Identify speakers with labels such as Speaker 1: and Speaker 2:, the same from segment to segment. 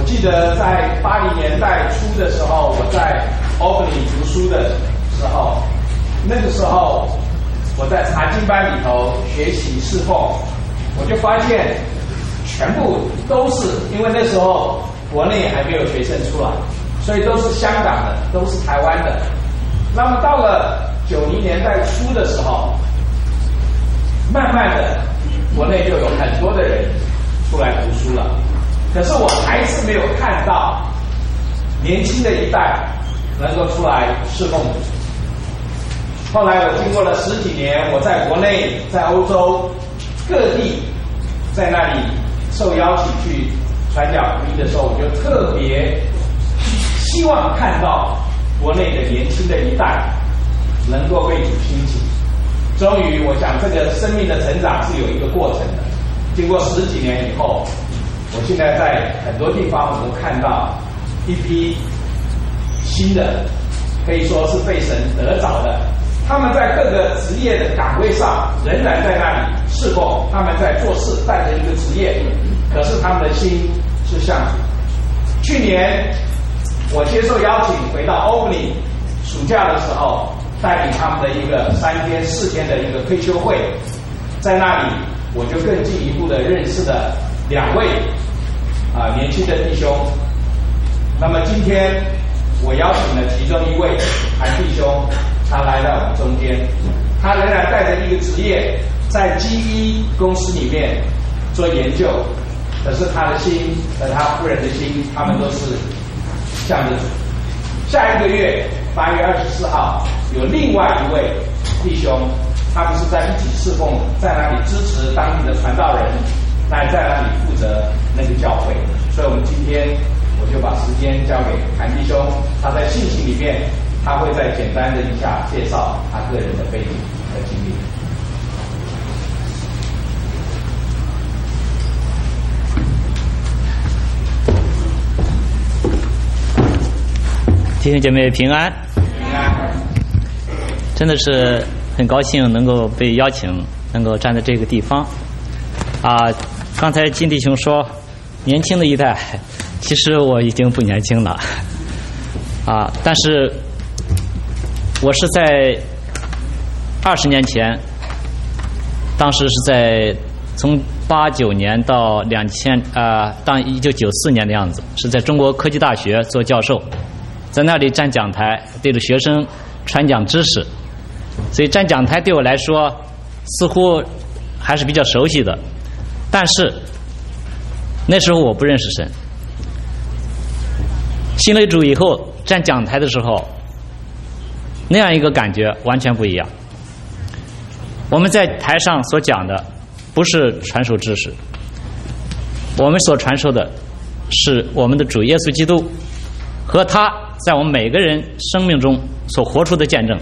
Speaker 1: 记得在80年代初的时候，我在 Albany 读书的时候，那个时候我在查经班里头学习侍奉，我就发现全部都是因为那时候国内还没有学生出来，所以都是香港的，都是台湾的。那么到了90年代初的时候，慢慢的国内就有很多的人出来读书了，可是我还是没有看到年轻的一代能够出来侍奉主。后来我经过了10几年，我在国内在欧洲各地在那里受邀请去传讲福音的时候，我就特别希望看到国内的年轻的一代能够被主兴起。终于我想这个生命的成长是有一个过程的，经过10几年以后，我现在在很多地方我都看到一批新的，可以说是被神得着的，他们在各个职业的岗位上仍然在那里侍奉，他们在做事，带着一个职业，可是他们的心是向主。去年我接受邀请回到欧尼，暑假的时候带领他们的一个3天4天的一个退休会，在那里我就更进一步的认识了2位年轻的弟兄。那么今天我邀请了其中一位韩弟兄，他来到我们中间，他仍然带着一个职业在GE公司里面做研究，可是他的心和他夫人的心，他们都是向着主。下一个月8月24号有另外一位弟兄，他们是在一起侍奉，在那里支持当地的传道人，在那里负责那个教会。所以我们今天我就把时间交给韩弟兄，他在信息里面他会再简单的一下介绍他个人的背景和经历。
Speaker 2: 弟兄姐妹平安，
Speaker 1: 平安。
Speaker 2: 真的是很高兴能够被邀请，能够站在这个地方。刚才金弟兄说年轻的一代，其实我已经不年轻了，但是我是在20年前，当时是在从89年到到1994年的样子，是在中国科技大学做教授，在那里站讲台，对着学生传讲知识，所以站讲台对我来说似乎还是比较熟悉的。但是那时候我不认识神，信了主以后站讲台的时候，那样一个感觉完全不一样。我们在台上所讲的不是传授知识，我们所传授的是我们的主耶稣基督和他在我们每个人生命中所活出的见证。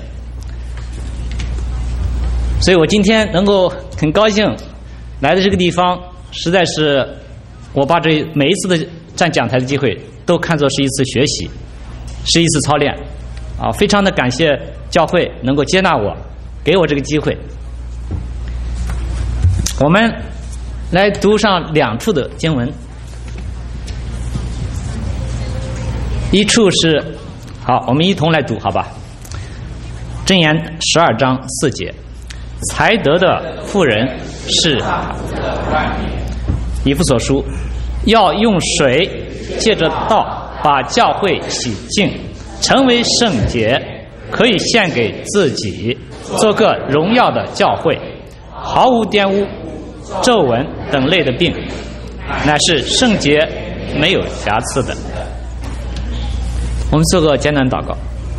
Speaker 2: 所以我今天能够很高兴来的这个地方，实在是我把这每一次的站讲台的机会都看作是一次学习，是一次操练非常的感谢教会能够接纳我，给我这个机会。我们来读上2处的经文，一处是我们一同来读好吧。箴言12章4节，才德的妇人是以弗所书，要用水借着道把教会洗净，成为圣洁，可以献给自己，做个荣耀的教会，毫无玷污、皱纹等类的病，乃是圣洁没有瑕疵的。我们做个简单祷告。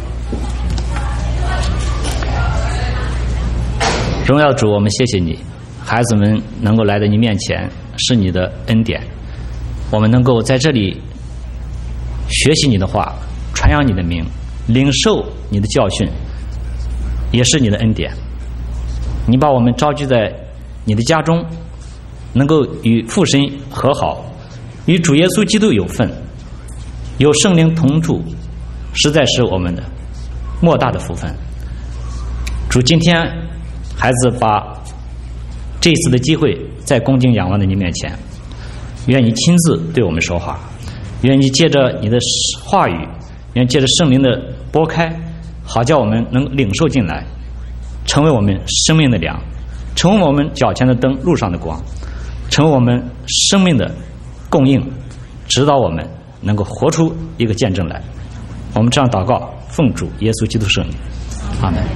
Speaker 2: 荣耀主，我们谢谢你，孩子们能够来到你面前是你的恩典，我们能够在这里学习你的话，传扬你的名，领受你的教训，也是你的恩典。你把我们召集在你的家中，能够与父神和好，与主耶稣基督有份，有圣灵同住，实在是我们的莫大的福分。主，今天孩子把这次的机会在恭敬仰望的你面前，愿你亲自对我们说话， 愿意借着你的话语，愿意借着圣灵的拨开，好叫我们能领受进来，成为我们生命的粮，成为我们脚前的灯，路上的光，成为我们生命的供应，指导我们能够活出一个见证来。我们这样祷告，奉主耶稣基督圣名，阿门。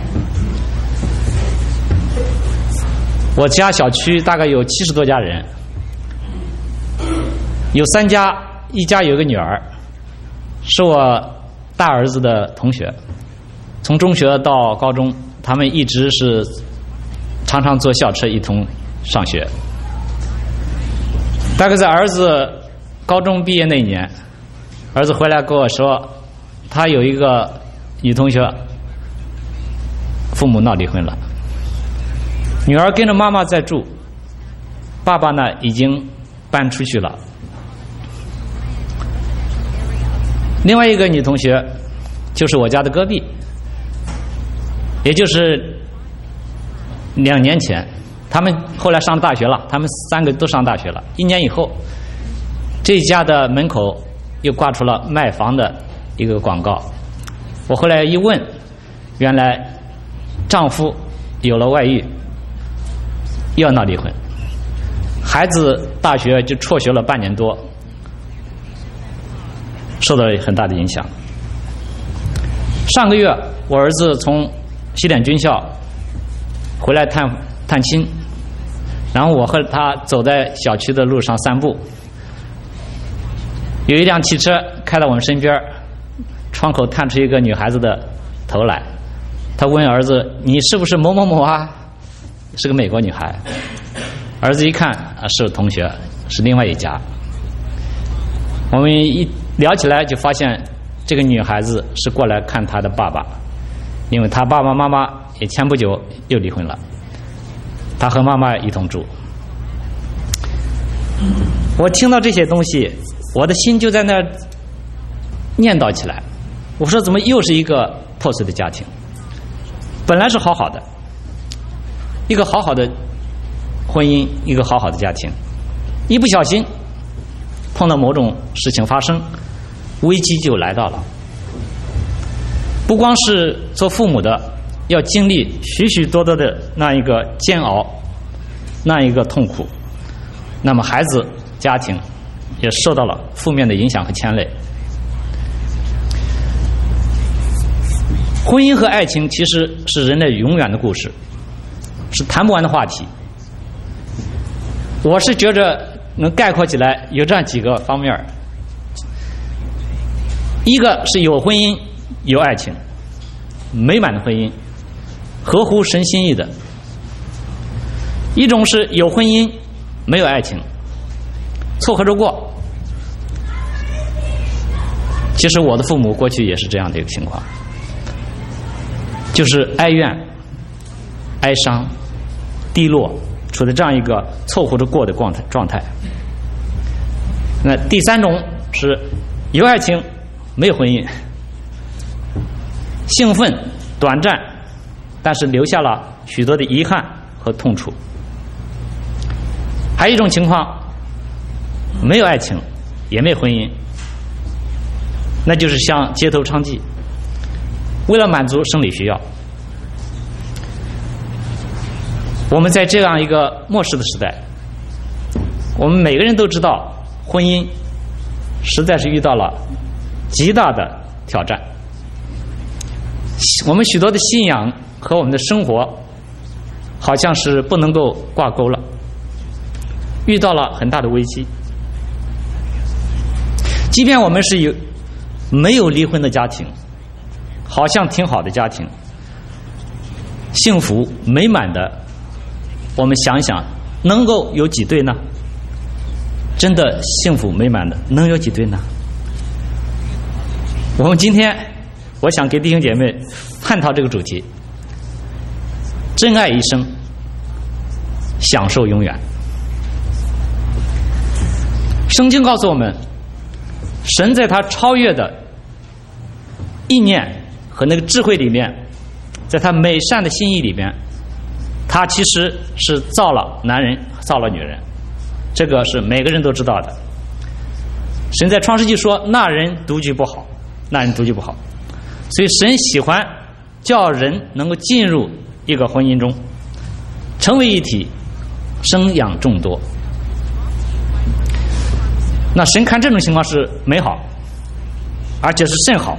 Speaker 2: 我家小区大概有70多家人，有3家，一家有个女儿，是我大儿子的同学，从中学到高中，他们一直是常常坐校车一同上学。大概在儿子高中毕业那一年，儿子回来跟我说，他有一个女同学，父母闹离婚了，女儿跟着妈妈在住，爸爸呢已经搬出去了。另外一个女同学就是我家的隔壁，也就是2年前，他们后来上了大学了，他们3个都上大学了。1年以后，这家的门口又挂出了卖房的一个广告。我后来一问，原来丈夫有了外遇，又要闹离婚，孩子大学就辍学了半年多，受到了很大的影响。上个月我儿子从西点军校回来探亲，然后我和他走在小区的路上散步，有一辆汽车开到我们身边，窗口探出一个女孩子的头来，他问儿子，你是不是某某某啊？是个美国女孩。儿子一看是同学，是另外一家。我们一聊起来就发现这个女孩子是过来看她的爸爸，因为她爸爸妈妈也前不久又离婚了，她和妈妈一同住。我听到这些东西，我的心就在那儿念叨起来，我说怎么又是一个破碎的家庭？本来是好好的，一个好好的婚姻，一个好好的家庭，一不小心碰到某种事情发生，危机就来到了。不光是做父母的要经历许许多多的那一个煎熬，那一个痛苦，那么孩子家庭也受到了负面的影响和牵累。婚姻和爱情其实是人类永远的故事，是谈不完的话题。我是觉着能概括起来有这样几个方面，一个是有婚姻有爱情，美满的婚姻，合乎神心意的；一种是有婚姻没有爱情，凑合着过。其实我的父母过去也是这样的一个情况，就是哀怨、哀伤、低落，处在这样一个凑合着过的状态。那第3种是有爱情没有婚姻，兴奋短暂，但是留下了许多的遗憾和痛楚。还有一种情况，没有爱情也没有婚姻，那就是像街头娼妓，为了满足生理需要。我们在这样一个末世的时代，我们每个人都知道婚姻实在是遇到了极大的挑战，我们许多的信仰和我们的生活好像是不能够挂钩了，遇到了很大的危机。即便我们是没有离婚的家庭，好像挺好的家庭，幸福美满的，我们想想能够有几对呢？真的幸福美满的能有几对呢？我们今天我想给弟兄姐妹探讨这个主题，真爱一生，享受永远。圣经告诉我们，神在他超越的意念和那个智慧里面，在他美善的心意里面，他其实是造了男人造了女人，这个是每个人都知道的。 神在创世纪说那人独居不好，那人独居不好，所以神喜欢叫人能够进入一个婚姻中，成为一体，生养众多。那神看这种情况是美好，而且是甚好。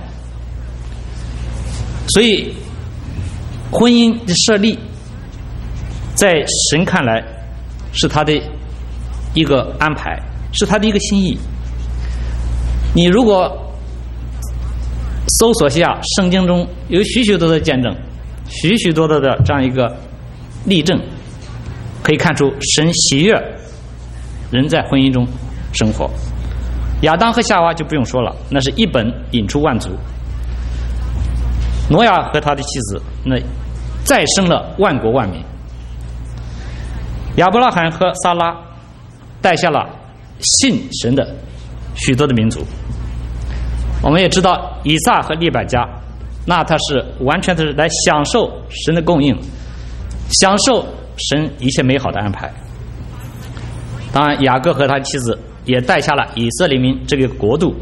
Speaker 2: 所以婚姻的设立在神看来是他的一个安排，是他的一个心意。你如果搜索下圣经中有许许多多的见证，许许多多的这样一个例证，可以看出神喜悦人在婚姻中生活。亚当和夏娃就不用说了，那是一本引出万族。挪亚和他的妻子那再生了万国万民。亚伯拉罕和撒拉带下了信神的许多的民族。我们也知道以撒和利百加，那他是完全的是来享受神的供应，享受神一切美好的安排。当然雅各和他的妻子也带下了以色列民这个国度。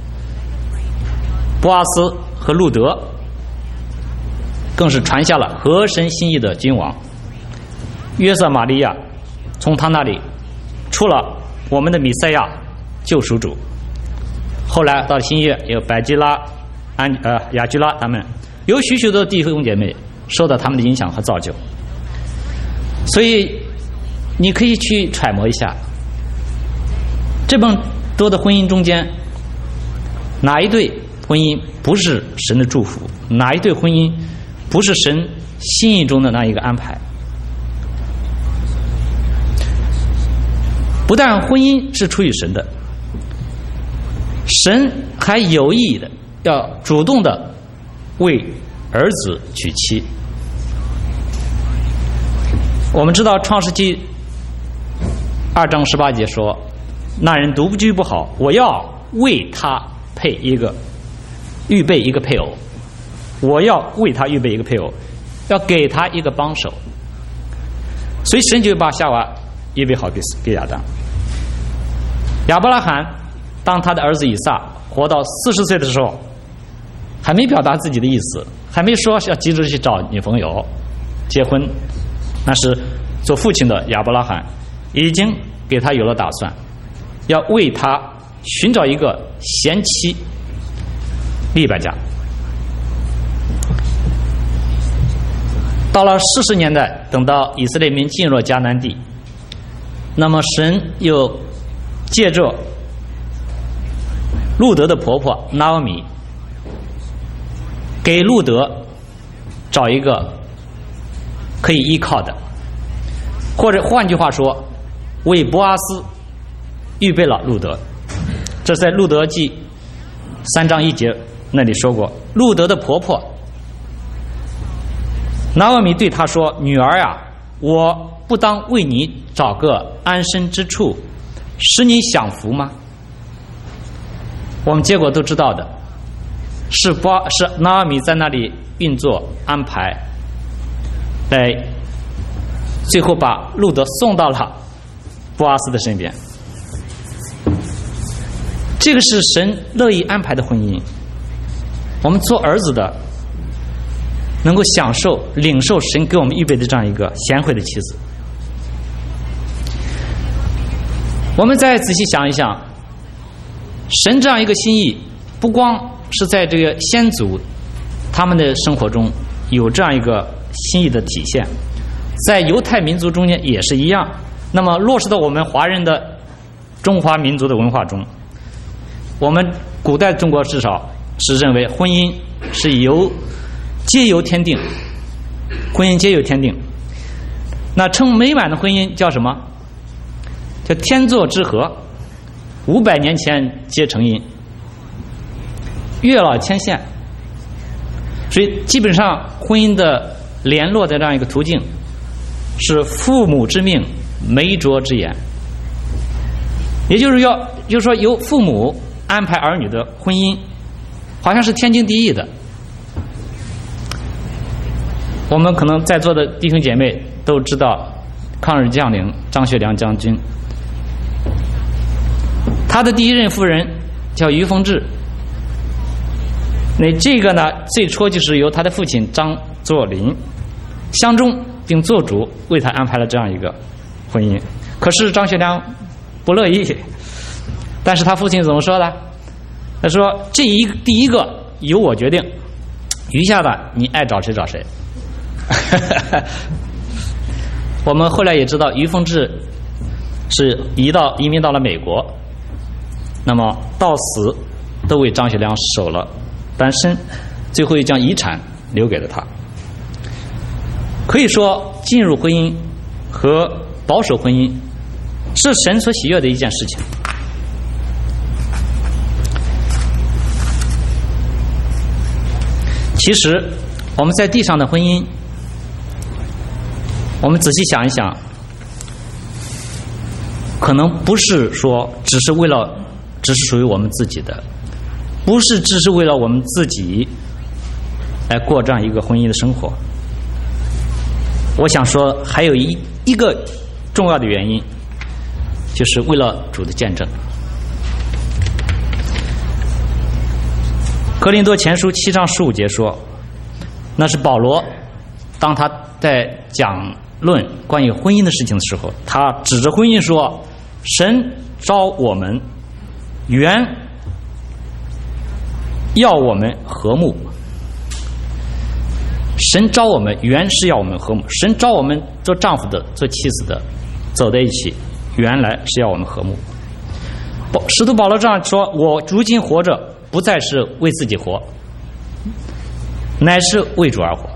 Speaker 2: 波阿斯和路德更是传下了合神心意的君王。约瑟玛利亚从他那里出了我们的弥赛亚救赎主。后来到新约有百基拉、雅居拉，他们有许许多弟兄姐妹受到他们的影响和造就。所以你可以去揣摩一下，这么多的婚姻中间，哪一对婚姻不是神的祝福，哪一对婚姻不是神心意中的那一个安排。不但婚姻是出于神的，神还有意的要主动的为儿子娶妻。我们知道创世纪2章18节说，那人独居不好，我要为他预备一个配偶，我要为他预备一个配偶，要给他一个帮手。所以神就把夏娃预备好给亚当。亚伯拉罕当他的儿子以撒活到40岁的时候，还没表达自己的意思，还没说要急着去找女朋友结婚，那是做父亲的亚伯拉罕已经给他有了打算，要为他寻找一个贤妻利百加。到了40年代，等到以色列民进入了迦南地，那么神又借着路德的婆婆拿俄米，给路德找一个可以依靠的，或者换句话说，为波阿斯预备了路德。这在路德记3章1节那里说过，路德的婆婆拿俄米对他说，女儿啊，我不当为你找个安身之处，使你享福吗？我们结果都知道的，是拿俄米在那里运作安排，来最后把路德送到了波阿斯的身边。这个是神乐意安排的婚姻。我们做儿子的能够享受领受神给我们预备的这样一个贤惠的妻子。我们再仔细想一想，神这样一个心意不光是在这个先祖他们的生活中有这样一个心意的体现，在犹太民族中间也是一样。那么落实到我们华人的中华民族的文化中，我们古代中国至少是认为婚姻是皆由天定，婚姻皆由天定。那称美满的婚姻叫什么？叫天作之合，500年前皆成姻，月老牵线。所以基本上婚姻的联络的这样一个途径是父母之命，媒妁之言。也就是说由父母安排儿女的婚姻，好像是天经地义的。我们可能在座的弟兄姐妹都知道抗日将领张学良将军，他的第一任夫人叫于凤至。那这个呢，最初就是由他的父亲张作霖相中并做主为他安排了这样一个婚姻。可是张学良不乐意，但是他父亲怎么说的？他说：“第一个由我决定，余下的你爱找谁找谁。”我们后来也知道，于凤至是移民到了美国，那么到死都为张学良守了单身，最后又将遗产留给了他。可以说，进入婚姻和保守婚姻是神所喜悦的一件事情。其实我们在地上的婚姻，我们仔细想一想，可能不是说只是属于我们自己的，不是只是为了我们自己来过这样一个婚姻的生活。我想说还有一个重要的原因，就是为了主的见证。哥林多前书7章15节说，那是保罗当他在讲论关于婚姻的事情的时候，他指着婚姻说，神召我们原要我们和睦，神召我们原是要我们和睦，神召我们做丈夫的做妻子的走在一起，原来是要我们和睦。使徒保罗这样说，我如今活着不再是为自己活，乃是为主而活。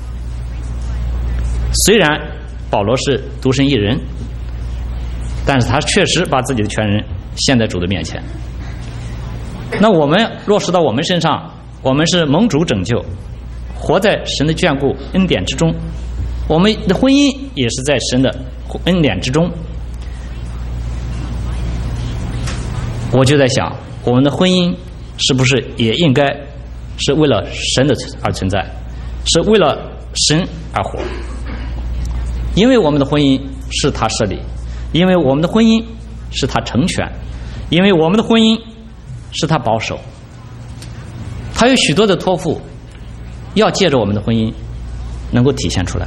Speaker 2: 虽然保罗是独身一人，但是他确实把自己的全人献在主的面前。那我们落实到我们身上，我们是蒙主拯救，活在神的眷顾恩典之中，我们的婚姻也是在神的恩典之中。我就在想，我们的婚姻是不是也应该是为了神的而存在，是为了神而活？因为我们的婚姻是他设立，因为我们的婚姻是他成全，因为我们的婚姻是他保守，他有许多的托付要借着我们的婚姻能够体现出来。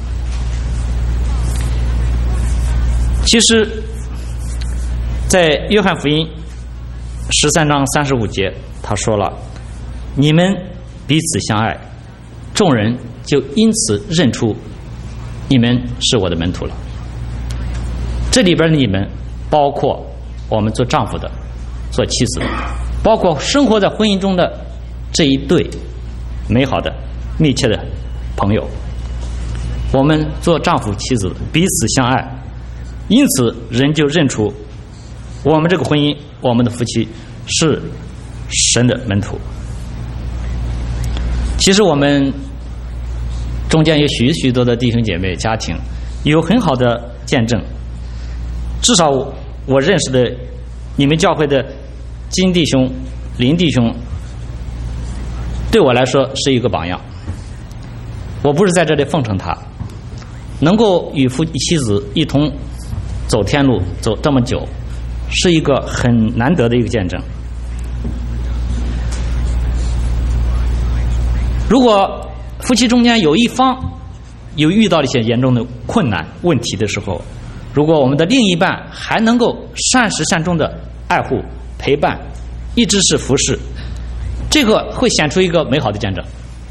Speaker 2: 其实在约翰福音13章35节他说了，你们彼此相爱，众人就因此认出你们是我的门徒了。这里边的你们包括我们做丈夫的，做妻子的，包括生活在婚姻中的这一对美好的密切的朋友。我们做丈夫妻子彼此相爱，因此人就认出我们这个婚姻，我们的夫妻是神的门徒。其实我们中间有许多的弟兄姐妹家庭有很好的见证，至少我认识的你们教会的金弟兄林弟兄对我来说是一个榜样。我不是在这里奉承他，能够与妻子一同走天路走这么久，是一个很难得的一个见证。如果夫妻中间有一方有遇到一些严重的困难问题的时候，如果我们的另一半还能够善始善终的爱护陪伴一直是服侍，这个会显出一个美好的见证。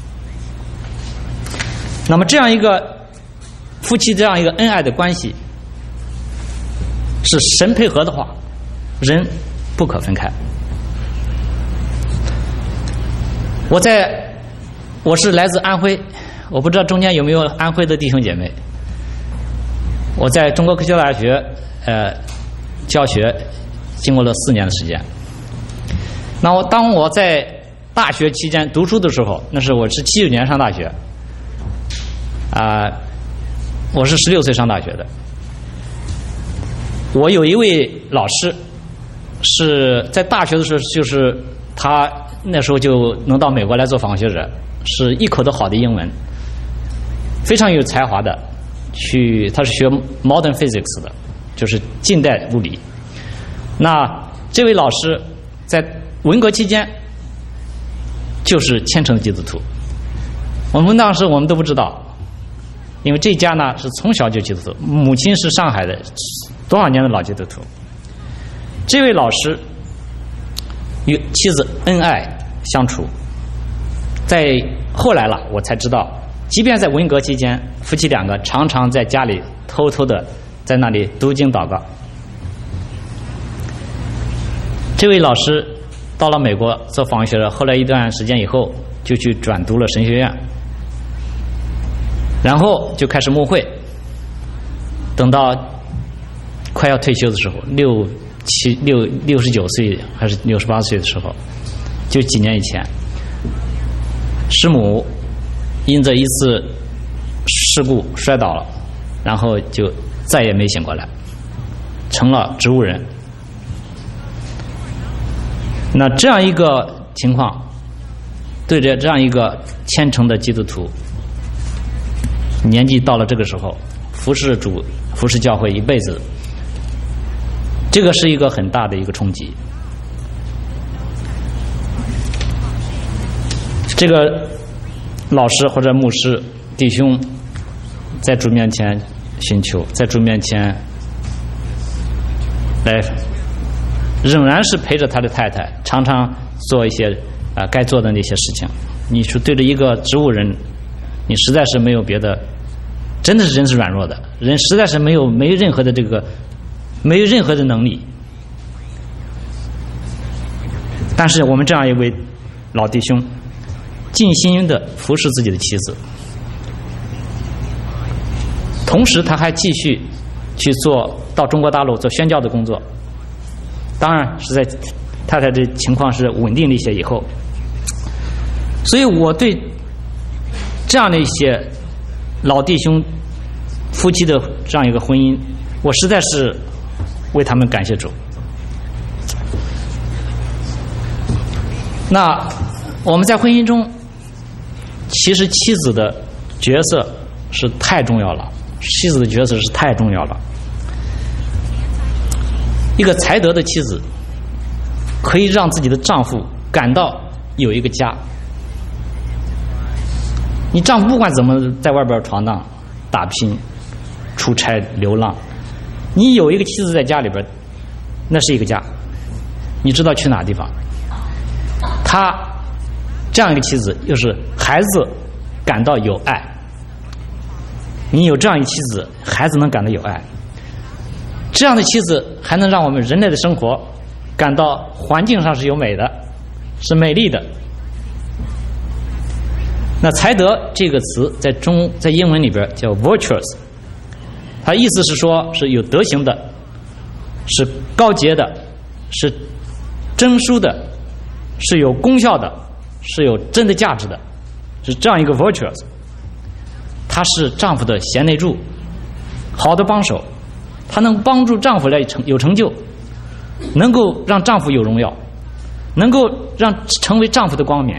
Speaker 2: 那么这样一个夫妻这样一个恩爱的关系是神配合的话，人不可分开。我是来自安徽，我不知道中间有没有安徽的弟兄姐妹。我在中国科学大学教学经过了4年的时间。那当我在大学期间读书的时候，那是我是79年上大学，我是16岁上大学的。我有一位老师是在大学的时候，就是他那时候就能到美国来做访问学者，是一口的好的英文，非常有才华的。他是学 modern physics 的，就是近代物理。那这位老师在文革期间就是虔诚的基督徒。我们当时都不知道，因为这家呢是从小就基督徒，母亲是上海的多少年的老基督徒。这位老师与妻子恩爱相处，在后来了我才知道，即便在文革期间，夫妻两个常常在家里偷偷的在那里读经祷告。这位老师到了美国做访问学者，后来一段时间以后就去转读了神学院，然后就开始牧会，等到快要退休的时候，69岁还是68岁的时候，就几年以前，师母因着一次事故摔倒了，然后就再也没醒过来，成了植物人。那这样一个情况，对着这样一个虔诚的基督徒，年纪到了这个时候，服侍主、服侍教会一辈子，这个是一个很大的一个冲击。这个老师或者牧师弟兄在主面前寻求，在主面前来仍然是陪着他的太太，常常做一些该做的那些事情。你说对着一个植物人，你实在是没有别的，真的是人是软弱的，人实在是没有任何的能力。但是我们这样一位老弟兄，尽心的服侍自己的妻子，同时他还继续去到中国大陆做宣教的工作。当然是在太太的情况是稳定了一些以后，所以我对这样的一些老弟兄夫妻的这样一个婚姻，我实在是为他们感谢主。那我们在婚姻中，其实妻子的角色是太重要了，妻子的角色是太重要了。一个才德的妻子可以让自己的丈夫感到有一个家。你丈夫不管怎么在外边闯荡、打拼、出差、流浪，你有一个妻子在家里边，那是一个家，你知道去哪地方。他这样一个妻子，又是孩子感到有爱。你有这样一个妻子，孩子能感到有爱。这样的妻子还能让我们人类的生活感到环境上是有美的，是美丽的。那才德这个词在英文里边叫 virtuous， 它意思是说是有德行的，是高洁的，是真淑的，是有功效的，是有真的价值的，是这样一个 virtuous。 它是丈夫的贤内助，好的帮手，它能帮助丈夫来有成就，能够让丈夫有荣耀，能够成为丈夫的光冕，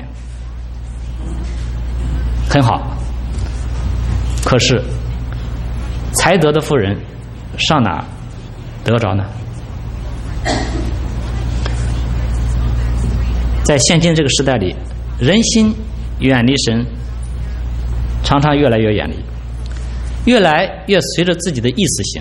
Speaker 2: 很好。可是才德的妇人上哪得着呢？在现今这个时代里，人心远离神，常常越来越远离，越来越随着自己的意思行。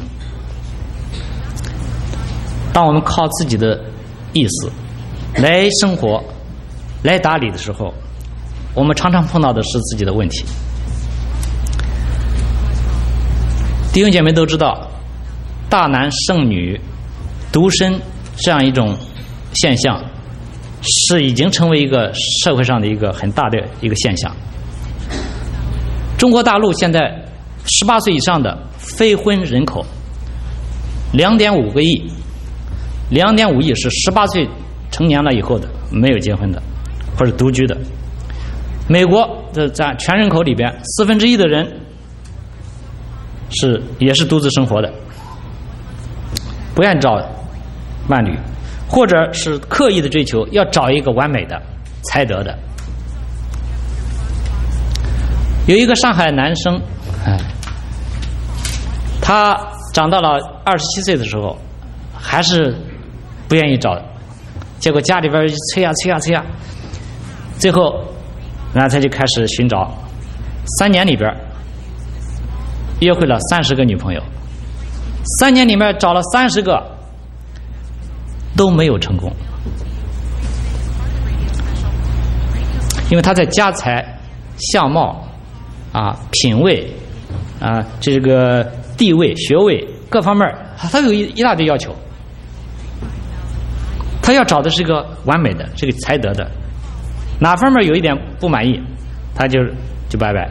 Speaker 2: 当我们靠自己的意思来生活、来打理的时候，我们常常碰到的是自己的问题。弟兄姐妹都知道，大男胜女、独身这样一种现象，是已经成为一个社会上的一个很大的一个现象。中国大陆现在18岁以上的非婚人口 2.5 个亿，2.5亿是18岁成年了以后的没有结婚的或者独居的。美国的占全人口里边1/4的人也是独自生活的，不愿找伴侣，或者是刻意的追求要找一个完美的才德的。有一个上海男生，他长到了27岁的时候，还是不愿意找结果家里边催呀，最后然后他就开始寻找，3年里边约会了30个女朋友，3年里面找了30个都没有成功，因为他在家财、相貌品味这个地位、学位各方面他有一大堆要求，他要找的是个完美的，是个才德的，哪方面有一点不满意他就拜拜。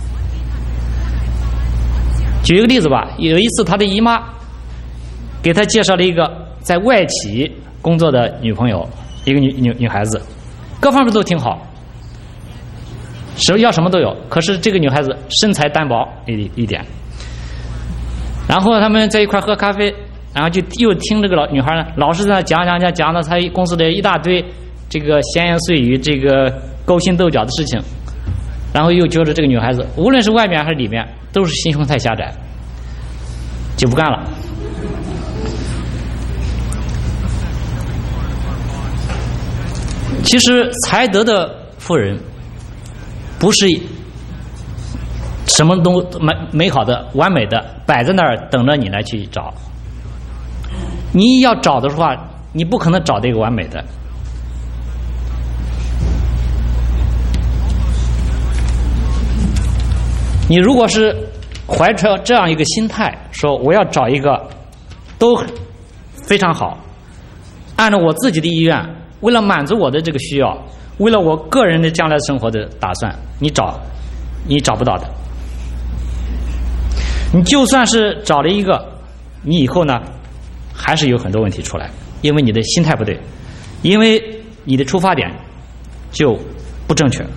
Speaker 2: 举一个例子吧，有一次他的姨妈给他介绍了一个在外企工作的女朋友，一个女孩子，各方面都挺好，要什么都有，可是这个女孩子身材单薄一点。然后他们在一块喝咖啡，然后就又听这个女孩呢老是在那讲了她公司的一大堆这个闲言碎语，这个勾心斗角的事情，然后又觉得这个女孩子无论是外面还是里面都是心胸太狭窄，就不干了。其实才德的妇人不是什么都美好的完美的摆在那儿等着你来去找，你要找的话你不可能找到一个完美的。你如果是怀着这样一个心态，说我要找一个都非常好，按照我自己的意愿，为了满足我的这个需要，为了我个人的将来生活的打算，你找不到的。你就算是找了一个，你以后呢还是有很多问题出来，因为你的心态不对，因为你的出发点就不正确。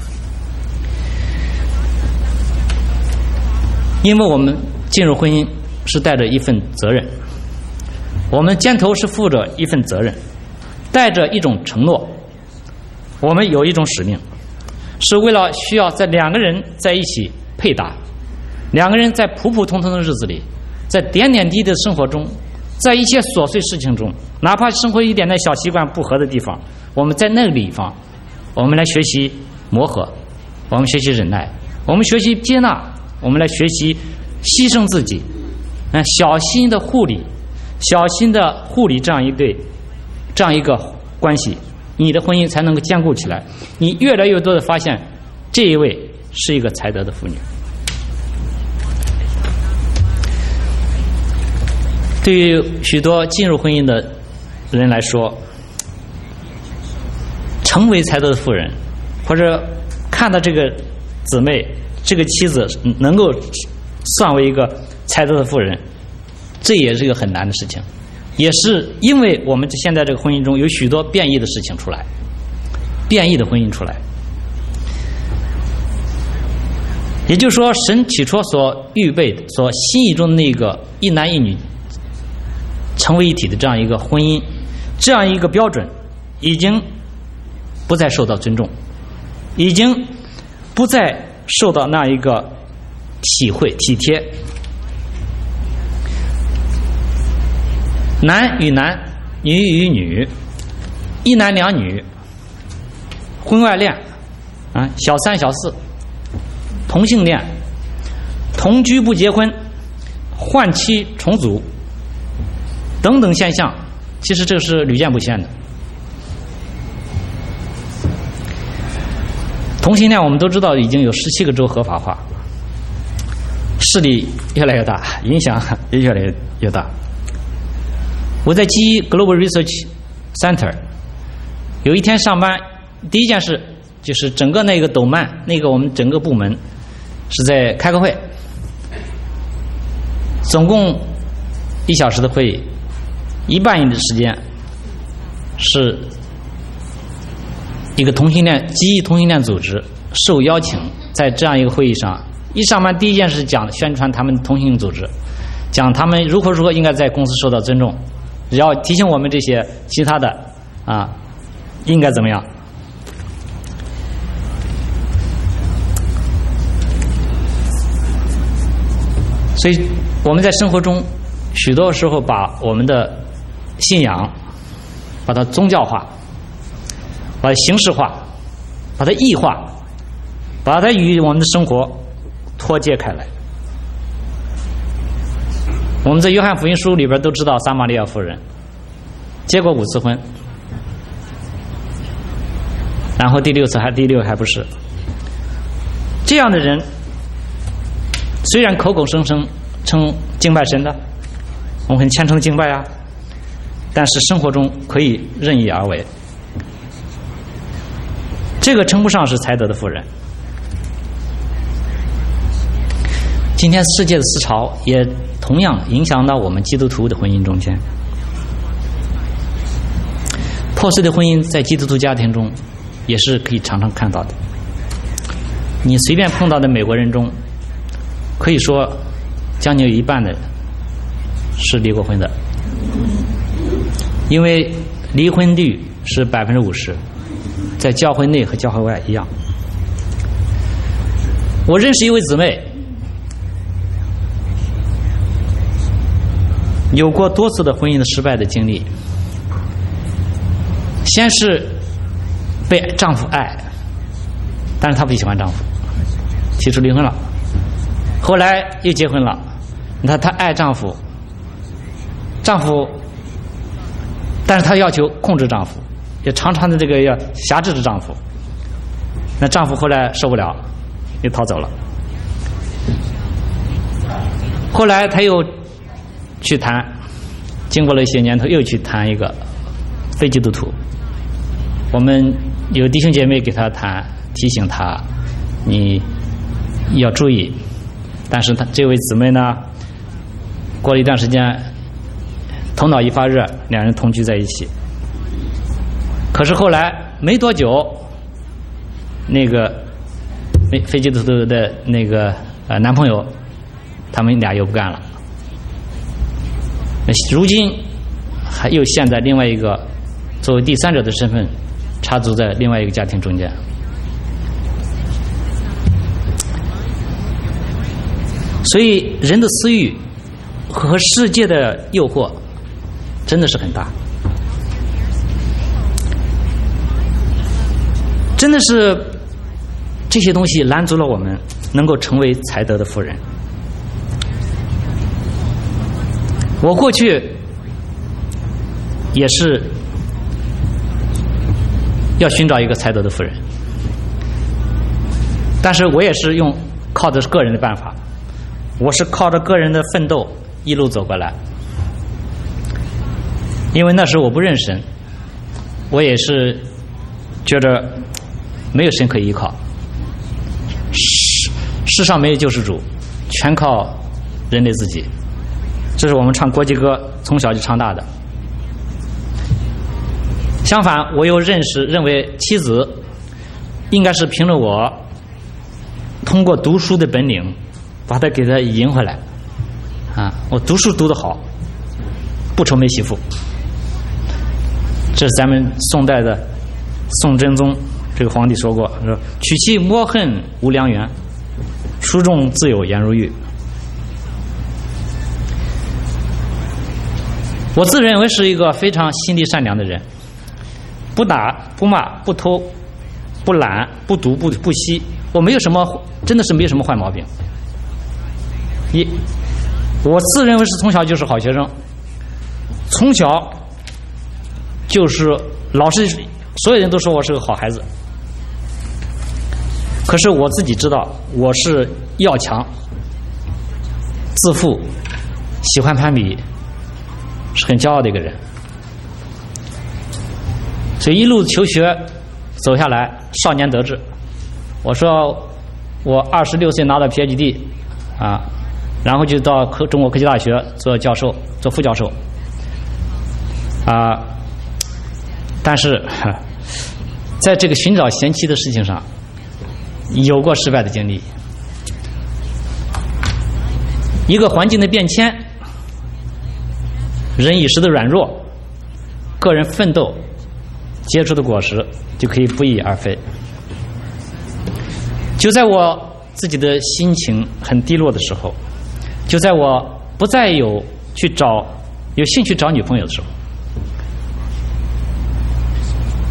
Speaker 2: 因为我们进入婚姻是带着一份责任，我们肩头是负着一份责任，带着一种承诺，我们有一种使命，是为了需要在2个人在一起配搭，2个人在普普通通的日子里，在点点滴滴的生活中，在一切琐碎事情中，哪怕生活一点点小习惯不合的地方，我们在那个地方我们来学习磨合，我们学习忍耐，我们学习接纳，我们来学习牺牲自己，小心的护理这样一个关系，你的婚姻才能够坚固起来。你越来越多的发现，这一位是一个才德的妇女。对于许多进入婚姻的人来说，成为才德的妇人，或者看到这个姊妹这个妻子能够算为一个才德的妇人，这也是一个很难的事情，也是因为我们现在这个婚姻中有许多变异的事情出来，变异的婚姻出来。也就是说，神起初所预备所心意中的那个一男一女成为一体的这样一个婚姻，这样一个标准已经不再受到尊重，已经不再受到那一个体会体贴。男与男，女与女，一男两女，婚外恋小三小四，同性恋，同居不结婚，换妻重组等等现象，其实这是屡见不鲜的。同性恋我们都知道已经有17个州合法化，势力越来越大，影响也越来越大。我在 GE Global Research Center 有一天上班，第一件事就是整个那个斗曼我们整个部门是在开个会，总共1小时的会议，一半的时间是一个GE同性恋组织受邀请在这样一个会议上，一上班第一件事宣传他们同性组织，讲他们如何应该在公司受到尊重，要提醒我们这些其他的应该怎么样。所以我们在生活中许多时候把我们的信仰把它宗教化，把它形式化，把它异化，把它与我们的生活脱节开来。我们在约翰福音书里边都知道撒玛利亚妇人结过5次婚，然后第6还不是。这样的人虽然口口声声称敬拜神的，我们很虔诚的敬拜啊，但是生活中可以任意而为，这个称不上是才德的妇人。今天世界的思潮也同样影响到我们基督徒的婚姻中间。破碎的婚姻在基督徒家庭中也是可以常常看到的。你随便碰到的美国人中，可以说将近有一半的是离过婚的，因为离婚率是50%，在教会内和教会外一样。我认识一位姊妹，有过多次的婚姻的失败的经历。先是被丈夫爱，但是她不喜欢丈夫，提出离婚了。后来又结婚了，她爱丈夫，但是她要求控制丈夫，也常常的这个要辖制着丈夫。那丈夫后来受不了，又逃走了。后来她又去谈，经过了一些年头，又去谈一个非基督徒。我们有弟兄姐妹给他谈，提醒他你要注意。但是他这位姊妹呢，过了一段时间头脑一发热，两人同居在一起。可是后来没多久，那个非基督徒的那个男朋友，他们俩又不干了。如今还又陷在另外一个作为第三者的身份插足在另外一个家庭中间。所以人的私欲和世界的诱惑真的是很大，真的是这些东西拦阻了我们能够成为才德的妇人。我过去也是要寻找一个才德的妇人，但是我也是靠的是个人的办法，我是靠着个人的奋斗一路走过来。因为那时我不认神，我也是觉得没有神可以依靠，世上没有救世主，全靠人类自己。这是我们唱国际歌从小就唱大的。相反，我又认为妻子应该是凭着我通过读书的本领把她给她赢回来啊！我读书读得好，不愁没媳妇。这是咱们宋代的宋真宗这个皇帝说过，说娶妻莫恨无良缘，书中自有颜如玉。我自认为是一个非常心地善良的人，不打不骂不偷不懒不赌不吸，我没有什么，真的是没有什么坏毛病。我自认为是从小就是好学生，从小就是老师所有人都说我是个好孩子。可是我自己知道我是要强自负喜欢攀比，是很骄傲的一个人。所以一路求学走下来，少年得志。我说我26岁拿到 PhD 啊，然后就到中国科技大学做教授做副教授啊，但是在这个寻找贤妻的事情上有过失败的经历。一个环境的变迁，人一时的软弱，个人奋斗结出的果实就可以不翼而飞。就在我自己的心情很低落的时候，就在我不再有兴趣找女朋友的时候，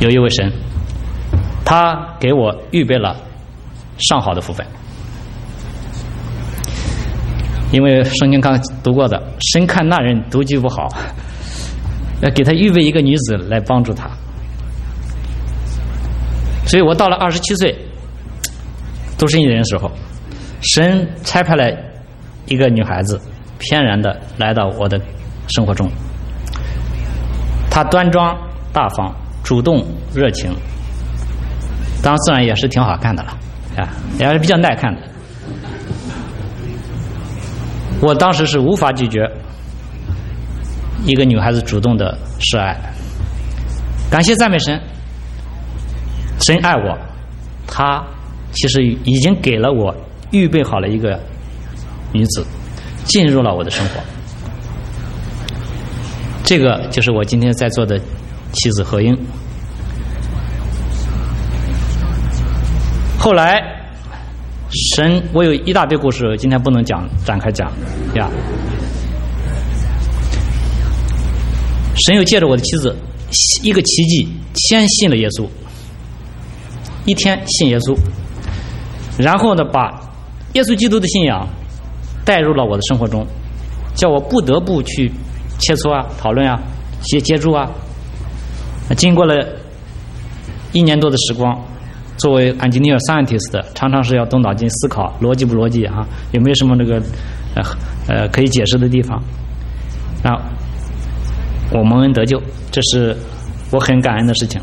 Speaker 2: 有一位神，他给我预备了上好的福分。因为圣经刚读过的，神看那人独居不好，要给他预备一个女子来帮助他。所以我到了27岁读神学的时候，神差派了一个女孩子翩然的来到我的生活中。她端庄大方，主动热情，当然自然也是挺好看的了啊，也是比较耐看的。我当时是无法拒绝一个女孩子主动的示爱。感谢赞美神，神爱我，他其实已经给了我预备好了一个女子进入了我的生活。这个就是我今天在座的妻子何英。后来神，我有一大堆故事，今天不能展开讲呀。神又借着我的妻子一个奇迹，先信了耶稣，一天信耶稣，然后呢，把耶稣基督的信仰带入了我的生活中，叫我不得不去切磋啊、讨论啊、接触啊。经过了1年多的时光，作为 engineer scientist 常常是要动脑筋思考逻辑不逻辑啊，有没有什么那个可以解释的地方啊。我蒙恩得救，这是我很感恩的事情。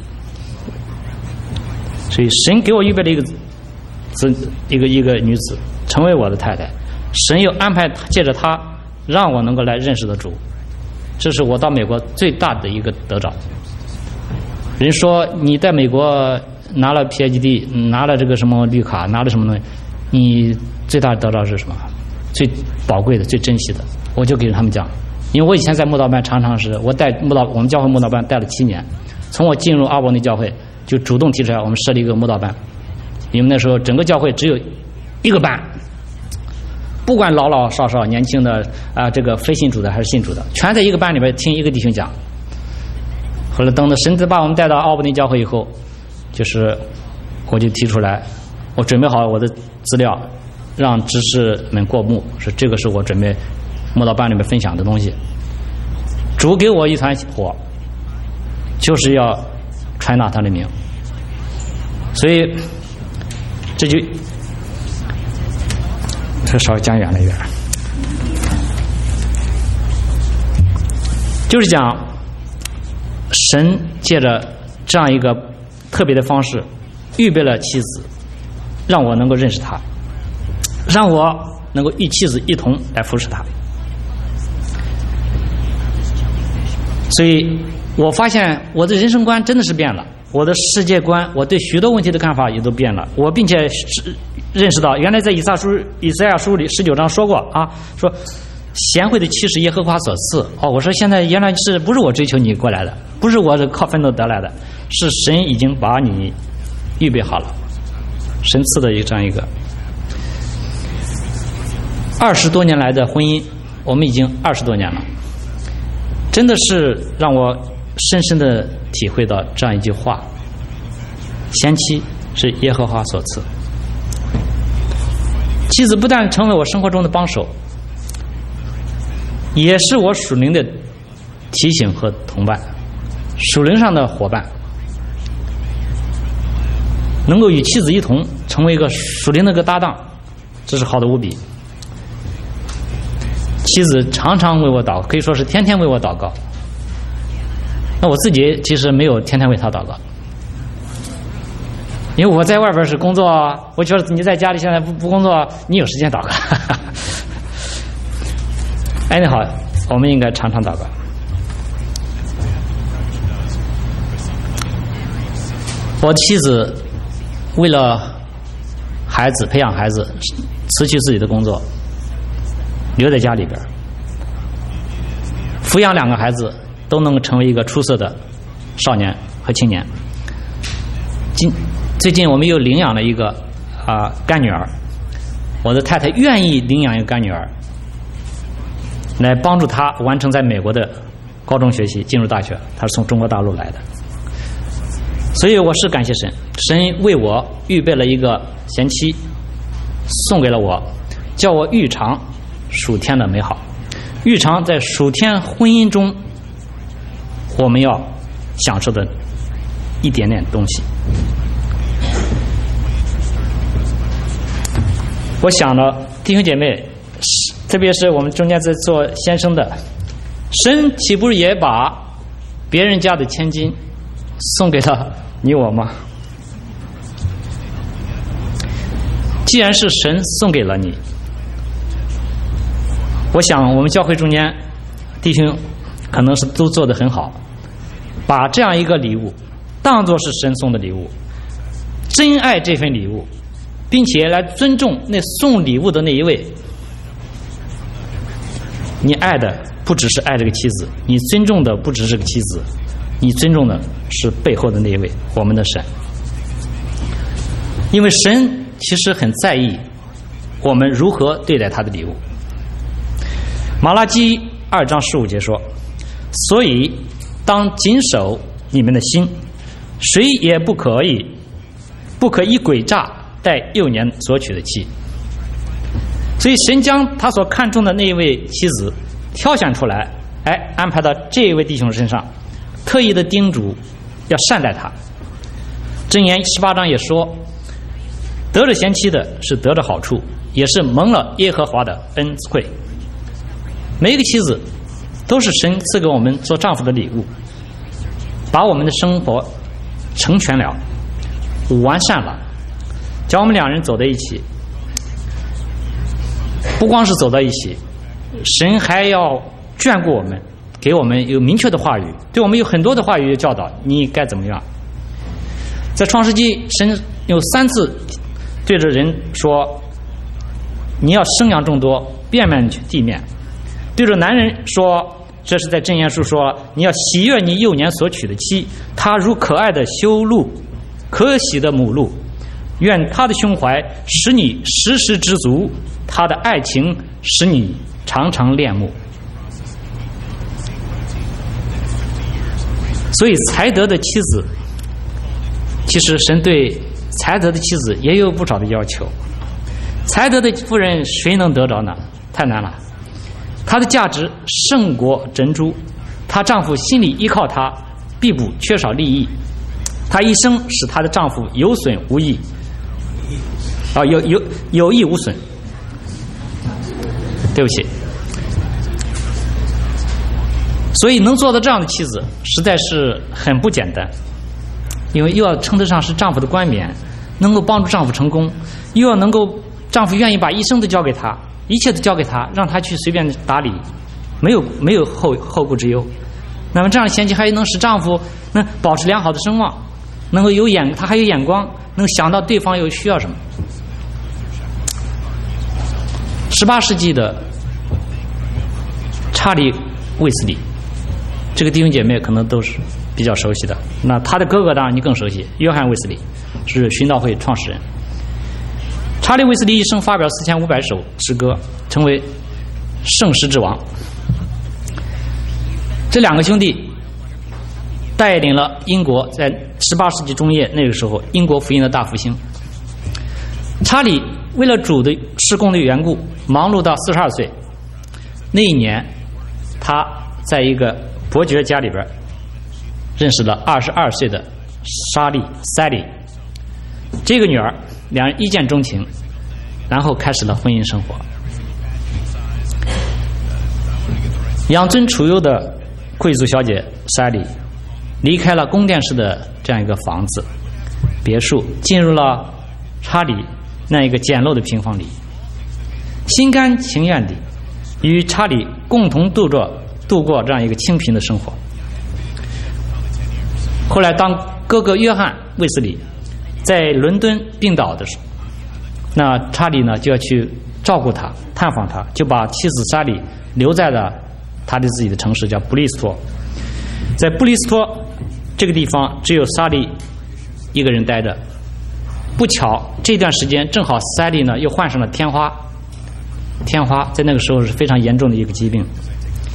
Speaker 2: 所以神给我预备了一个女子成为我的太太，神又安排借着她让我能够来认识的主，这是我到美国最大的一个得着。人说你在美国拿了 PhD， 拿了这个什么绿卡，拿了什么东西，你最大的得着是什么？最宝贵的、最珍惜的，我就给他们讲。因为我以前在慕道班常常是我带我们教会慕道班带了7年，从我进入阿伯内教会就主动提出来我们设立一个慕道班，因为那时候整个教会只有一个班，不管老老少少、年轻的啊，这个非信主的还是信主的，全在一个班里边听一个弟兄讲。后来等到神把我们带到阿伯内教会以后，就是我就提出来，我准备好我的资料，让执事们过目，说这个是我准备慕道班里面分享的东西。主给我一团火，就是要传达他的名，所以这就稍微讲远了一点，就是讲神借着这样一个特别的方式预备了妻子，让我能够认识他，让我能够与妻子一同来服侍他。所以我发现我的人生观真的是变了，我的世界观，我对许多问题的看法也都变了。我并且认识到，原来在以赛亚书里19章说过啊，说贤惠的妻是耶和华所赐。哦，我说现在原来不是我追求你过来的，不是我靠奋斗得来的，是神已经把你预备好了，神赐的这样一个。20多年来的婚姻，我们已经20多年了，真的是让我深深的体会到这样一句话：贤妻是耶和华所赐。妻子不但成为我生活中的帮手，也是我属灵的提醒和同伴，属灵上的伙伴。能够与妻子一同成为一个属灵的一个搭档，这是好的无比。妻子常常为我祷告，可以说是天天为我祷告。那我自己其实没有天天为他祷告，因为我在外边是工作，我觉得你在家里现在不工作，你有时间祷告。哎，你好，我们应该常常祷告。我的妻子为了孩子，培养孩子，辞去自己的工作，留在家里边，抚养2个孩子，都能成为一个出色的少年和青年。最近我们又领养了一个干女儿，我的太太愿意领养一个干女儿，来帮助她完成在美国的高中学习，进入大学。她是从中国大陆来的， 所以我是感谢神，神为我预备了一个贤妻，送给了我，叫我预尝属天的美好，预尝在属天婚姻中我们要享受的一点点东西。我想了，弟兄姐妹，特别是我们中间在做先生的，神岂不是也把别人家的千金送给了你我吗？既然是神送给了你，我想我们教会中间弟兄可能是都做得很好，把这样一个礼物当作是神送的礼物，珍爱这份礼物，并且来尊重那送礼物的那一位。你爱的不只是爱这个妻子，你尊重的不只是这个妻子，你尊重的是背后的那一位，我们的神。因为神其实很在意我们如何对待他的礼物。马拉基2章15节说，所以当谨守你们的心，谁也不可以诡诈待幼年所娶的妻。所以神将他所看重的那一位妻子挑选出来，安排到这一位弟兄身上，特意的叮嘱要善待他。箴言18章也说，得着贤妻的是得着好处，也是蒙了耶和华的恩惠。每一个妻子都是神赐给我们做丈夫的礼物，把我们的生活成全了，完善了，将我们两人走在一起。不光是走在一起，神还要眷顾我们，给我们有明确的话语，对我们有很多的话语教导，你该怎么样。在创世纪，神有3次对着人说，你要生养众多，遍满地面。对着男人说，这是在箴言书说，你要喜悦你幼年所娶的妻，她如可爱的修路，可喜的母鹿，愿她的胸怀使你时时知足，她的爱情使你常常恋慕。所以才德的妻子，其实神对才德的妻子也有不少的要求。才德的妇人谁能得着呢？太难了。她的价值胜过珍珠，她丈夫心里依靠她，必不缺少利益。她一生使她的丈夫有损无益，有益无损。对不起。所以能做到这样的妻子实在是很不简单，因为又要称得上是丈夫的冠冕，能够帮助丈夫成功，又要能够丈夫愿意把一生都交给他，一切都交给他，让他去随便打理，没有后顾之忧。那么这样的贤妻还能使丈夫能保持良好的声望，能够他还有眼光，能想到对方有需要什么。18世纪的查理·卫斯理，这个弟兄姐妹可能都是比较熟悉的。那他的哥哥当然你更熟悉，约翰·卫斯理是寻道会创始人。查理·卫斯理一生发表4500首诗歌，成为圣诗之王。这两个兄弟带领了英国在18世纪中叶那个时候英国福音的大复兴。查理为了主的事工的缘故，忙碌到42岁。那一年，他在一个伯爵家里边认识了22岁的莎莉 Sally 这个女儿，两人一见钟情，然后开始了婚姻生活。养尊处优的贵族小姐 Sally 离开了宫殿式的这样一个房子别墅，进入了查理那一个简陋的平房里，心甘情愿地与查理共同度过这样一个清贫的生活。后来当哥哥约翰·卫斯理在伦敦病倒的时候，那查理呢就要去照顾他，探访他，就把妻子莎莉留在了他的自己的城市，叫布利斯托。在布利斯托这个地方，只有莎莉一个人待着。不巧，这段时间正好莎莉呢又患上了天花。天花在那个时候是非常严重的一个疾病。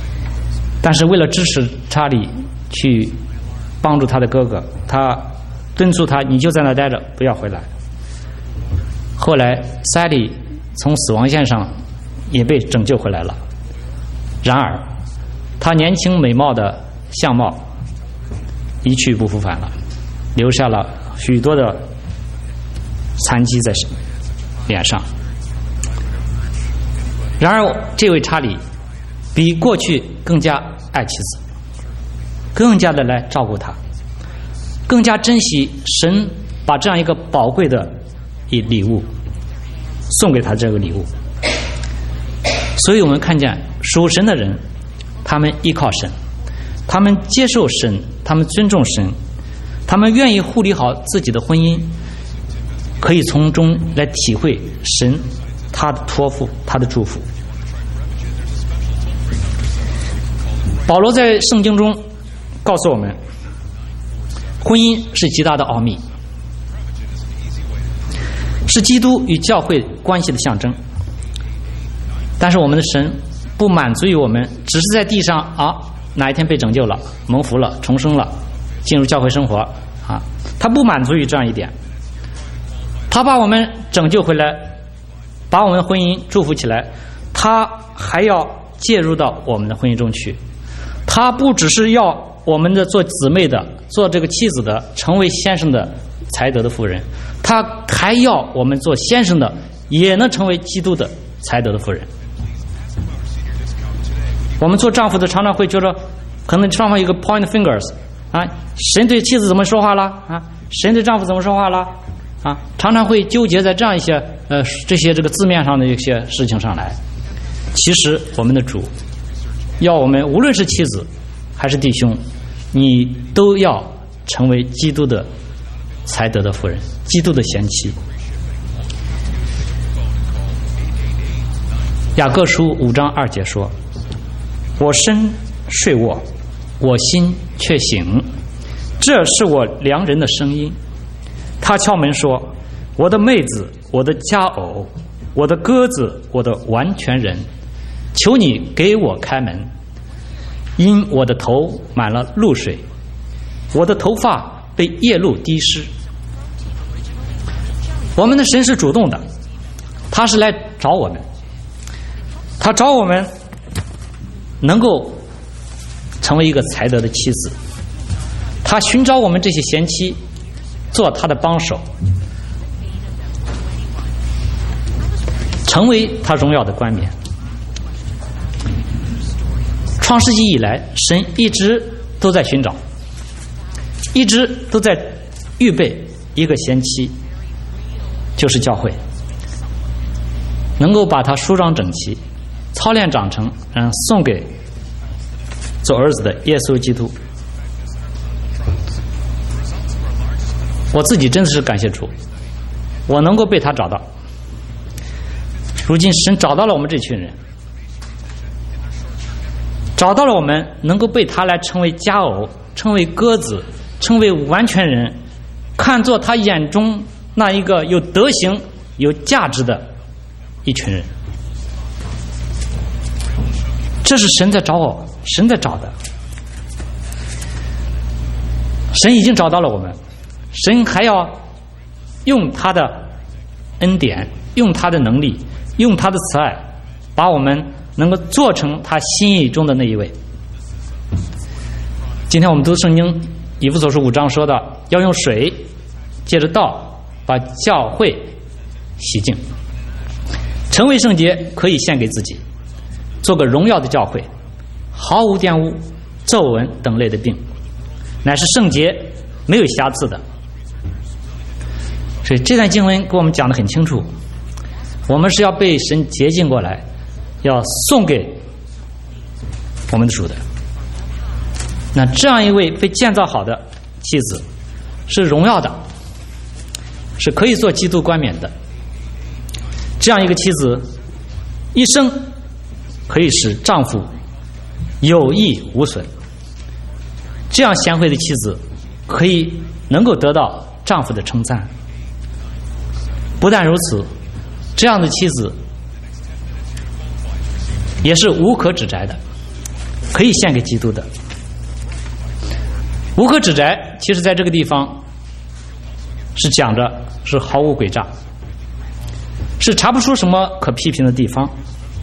Speaker 2: 但是为了支持查理去帮助他的哥哥，他敦促他，你就在那待着，不要回来。后来塞利从死亡线上也被拯救回来了，然而他年轻美貌的相貌一去不复返了，留下了许多的残疾在脸上。然而这位查理比过去更加爱妻子，更加的来照顾他，更加珍惜神把这样一个宝贵的礼物送给他这个礼物。所以我们看见属神的人，他们依靠神，他们接受神，他们尊重神，他们愿意护理好自己的婚姻，可以从中来体会神他的托付，他的祝福。保罗在圣经中告诉我们，婚姻是极大的奥秘，是基督与教会关系的象征。但是我们的神不满足于我们只是在地上哪一天被拯救了，蒙福了，重生了，进入教会生活他不满足于这样一点，他把我们拯救回来，把我们的婚姻祝福起来，他还要介入到我们的婚姻中去。他不只是要我们的做姊妹的，做这个妻子的成为先生的才德的妇人，他还要我们做先生的也能成为基督的才德的妇人。我们做丈夫的常常会觉得，可能双方有个 point fingers 神对妻子怎么说话了神对丈夫怎么说话了常常会纠结在这样一些这个字面上的一些事情上来。其实我们的主要我们无论是妻子还是弟兄，你都要成为基督的才德的妇人，基督的贤妻。雅各书5章2节说，我身睡卧，我心却醒，这是我良人的声音。他敲门说，我的妹子，我的佳偶，我的鸽子，我的完全人，求你给我开门，因我的头满了露水，我的头发被夜露滴湿。我们的神是主动的，他是来找我们，他找我们能够成为一个才德的妻子，他寻找我们这些贤妻做他的帮手，成为他荣耀的冠冕。创世纪以来，神一直都在寻找，一直都在预备一个贤妻，就是教会，能够把他梳妆整齐，操练长成，送给做儿子的耶稣基督。我自己真的是感谢主，我能够被他找到。如今神找到了我们这群人，找到了我们能够被他来成为佳偶，成为鸽子，成为完全人，看作他眼中那一个有德行有价值的一群人。这是神在找我，神在找的，神已经找到了我们，神还要用他的恩典，用他的能力，用他的慈爱，把我们能够做成他心意中的那一位。今天我们读圣经以弗所书5章说到，要用水借着道把教会洗净，成为圣洁，可以献给自己，做个荣耀的教会，毫无玷污、皱纹等类的病，乃是圣洁没有瑕疵的。所以这段经文给我们讲得很清楚，我们是要被神洁净过来，要送给我们的主的。那这样一位被建造好的妻子是荣耀的，是可以做基督冠冕的。这样一个妻子一生可以使丈夫有益无损，这样贤惠的妻子可以能够得到丈夫的称赞。不但如此，这样的妻子也是无可指摘的，可以献给基督的。无可指摘其实在这个地方是讲着是毫无诡诈，是查不出什么可批评的地方。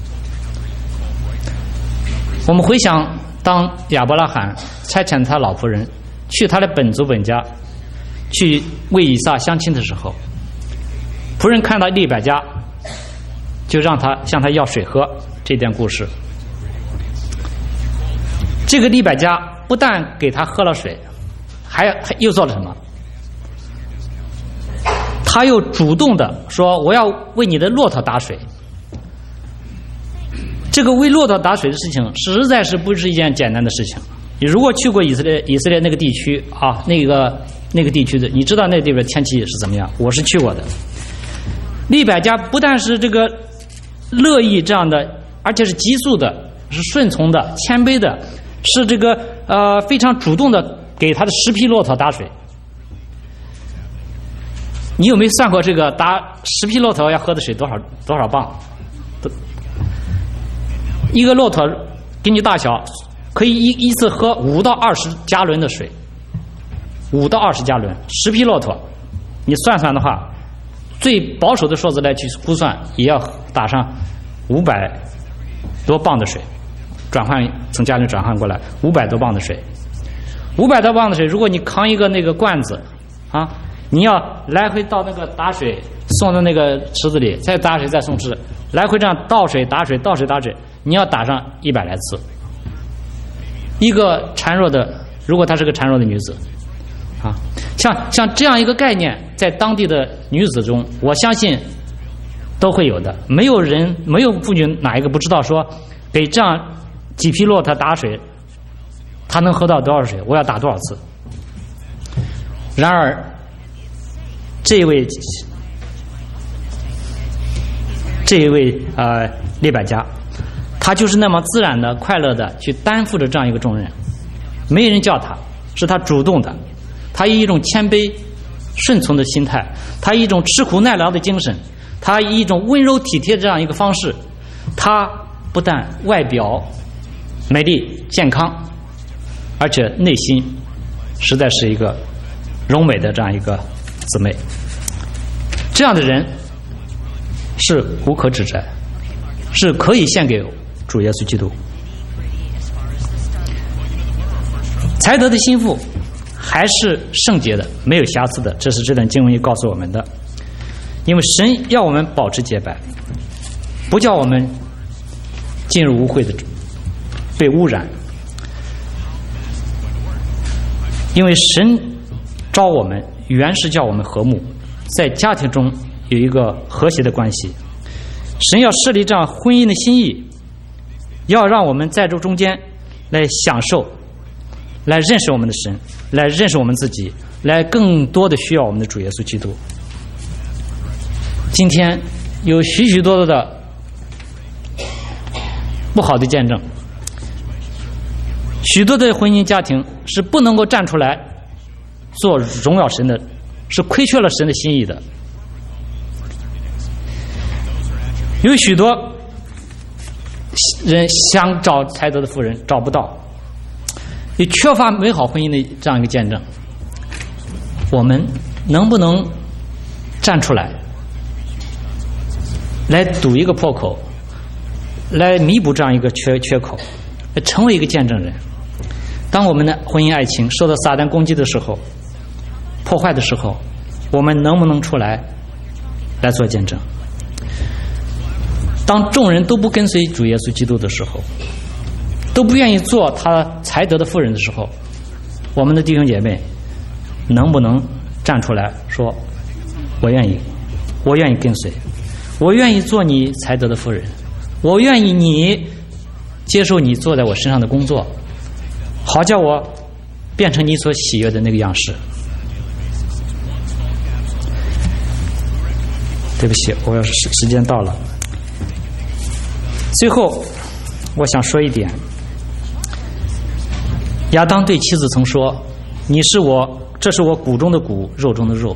Speaker 2: 我们回想，当亚伯拉罕差遣他老仆人去他的本族本家去为以撒相亲的时候，仆人看到利百加，就让他向他要水喝。这段故事，这个利百加不但给他喝了水，还又做了什么？他又主动的说：“我要为你的骆驼打水。”这个为骆驼打水的事情实在是不是一件简单的事情。你如果去过以色列那个地区啊，那个地区的，你知道那地方天气是怎么样？我是去过的。利百加不但是这个乐意这样的，而且是急速的，是顺从的，谦卑的，是这个非常主动的给他的10匹骆驼打水。你有没有算过这个打10匹骆驼要喝的水多少磅？一个骆驼根据大小可以一次喝5到20加仑的水，5到20加仑，10匹骆驼，你算算的话，最保守的数字来去估算，也要打上500多磅的水，从加仑转换过来500多磅的水，500多磅的水，如果你扛一个那个罐子啊，你要来回到那个打水送到那个池子里，再打水再送池，来回这样倒水打水倒水打水，你要打上100来次。一个孱弱的，如果她是个孱弱的女子啊，像这样一个概念，在当地的女子中，我相信都会有的。没有妇女哪一个不知道说，给这样几匹骆驼打水，她能喝到多少水？我要打多少次？然而，这一位利百加，他就是那么自然的、快乐的去担负着这样一个重任，没人叫他，是他主动的。他以一种谦卑、顺从的心态，他以一种吃苦耐劳的精神，他以一种温柔体贴的这样一个方式，他不但外表美丽健康，而且内心实在是一个柔美的这样一个姊妹。这样的人是无可指摘，是可以献给主耶稣基督。才德的心腹还是圣洁的，没有瑕疵的，这是这段经文也告诉我们的。因为神要我们保持洁白，不叫我们进入污秽的被污染。因为神召我们原是叫我们和睦，在家庭中有一个和谐的关系。神要设立这样婚姻的心意，要让我们在这中间来享受，来认识我们的神，来认识我们自己，来更多的需要我们的主耶稣基督。今天有许许多多的不好的见证，许多的婚姻家庭是不能够站出来做荣耀神的，是亏缺了神的心意的。有许多人想找才德的妇人找不到，也缺乏美好婚姻的这样一个见证。我们能不能站出来，来堵一个破口，来弥补这样一个缺口，成为一个见证人？当我们的婚姻爱情受到撒旦攻击的时候，破坏的时候，我们能不能出来做见证？当众人都不跟随主耶稣基督的时候，都不愿意做他才德的妇人的时候，我们的弟兄姐妹能不能站出来说，我愿意跟随，我愿意做你才德的妇人，我愿意你接受你做在我身上的工作，好叫我变成你所喜悦的那个样式。对不起，我要是时间到了。最后我想说一点，亚当对妻子曾说，这是我骨中的骨，肉中的肉。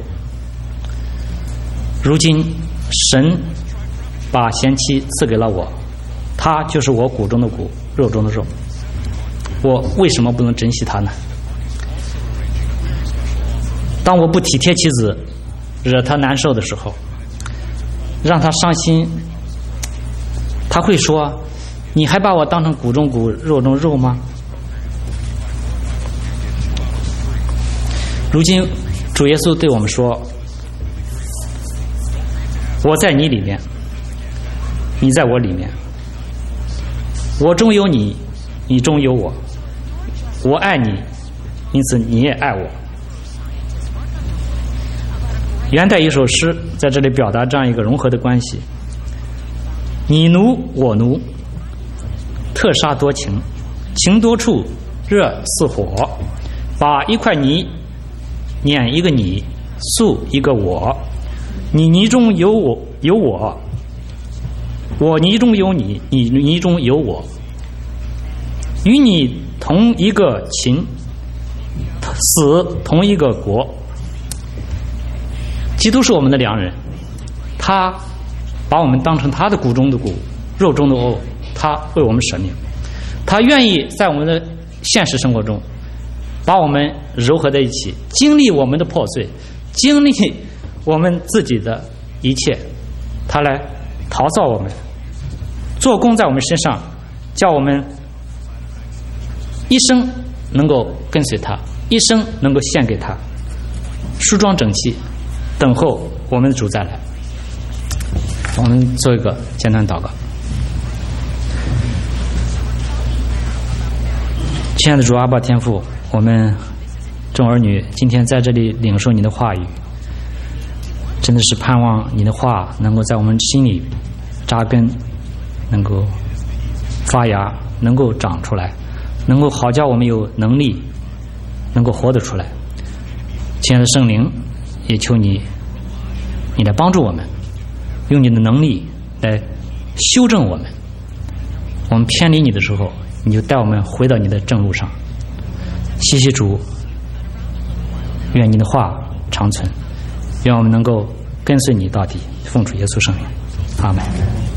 Speaker 2: 如今神把贤妻赐给了我，她就是我骨中的骨，肉中的肉，我为什么不能珍惜她呢？当我不体贴妻子， 惹他难受的时候，让他伤心，他会说：“你还把我当成骨中骨、肉中肉吗？”如今主耶稣对我们说：“我在你里面，你在我里面，我中有你，你中有我，我爱你，因此你也爱我。”元代一首诗在这里表达这样一个融合的关系：你奴我奴，特杀多情，情多处热似火，把一块泥碾一个你，塑一个我，你泥中有我，我泥中有你，你泥中有我，与你同一个秦，死同一个国。基督是我们的良人，他把我们当成他的骨中的骨，肉中的肉，他为我们舍命，他愿意在我们的现实生活中把我们糅合在一起，经历我们的破碎，经历我们自己的一切，他来陶造我们，做工在我们身上，叫我们一生能够跟随他，一生能够献给他，梳妆整齐，等候我们的主再来。我们做一个简单祷告。亲爱的主阿爸天父，我们众儿女今天在这里领受你的话语，真的是盼望你的话能够在我们心里扎根，能够发芽，能够长出来，能够好叫我们有能力能够活得出来。亲爱的圣灵，也求你来帮助我们，用你的能力来修正我们，我们偏离你的时候，你就带我们回到你的正路上。谢谢主，愿你的话长存，愿我们能够跟随你到底，奉主耶稣圣名，阿们。